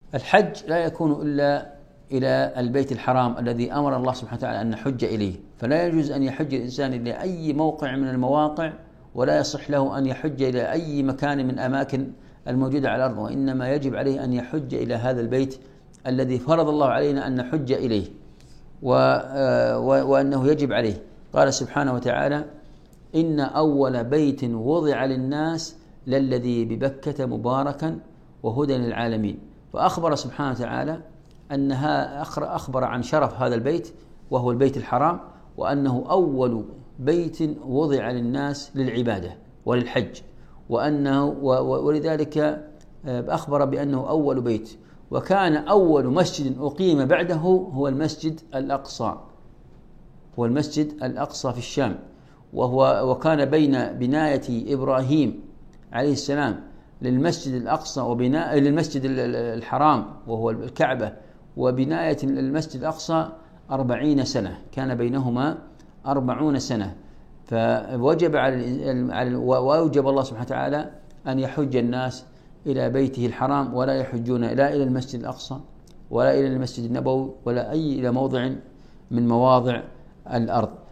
الحج لا يكون إلا إلى البيت الحرام الذي أمر الله سبحانه وتعالى أن نحج إليه، فلا يجوز أن يحج الإنسان إلى أي موقع من المواقع، ولا يصح له أن يحج إلى أي مكان من أماكن الموجودة على الأرض، وإنما يجب عليه أن يحج إلى هذا البيت الذي فرض الله علينا أن نحج إليه، وأنه يجب عليه. قال سبحانه وتعالى: إن أول بيت وضع للناس للذي ببكة مباركا وهدى للعالمين. فأخبر سبحانه وتعالى أنها أخبر عن شرف هذا البيت وهو البيت الحرام، وأنه أول بيت وضع للناس للعبادة وللحج، ولذلك أخبر بأنه أول بيت. وكان أول مسجد أقيم بعده هو المسجد الأقصى، هو المسجد الأقصى في الشام، وكان بين بناية إبراهيم عليه السلام للمسجد الأقصى للمسجد الحرام وهو الكعبة، وبناية المسجد الأقصى 40 سنة، كان بينهما 40 سنة. فوجب وأوجب الله سبحانه وتعالى أن يحج الناس إلى بيته الحرام، ولا يحجون لا إلى المسجد الأقصى ولا إلى المسجد النبوي ولا إلى موضع من مواضع الأرض.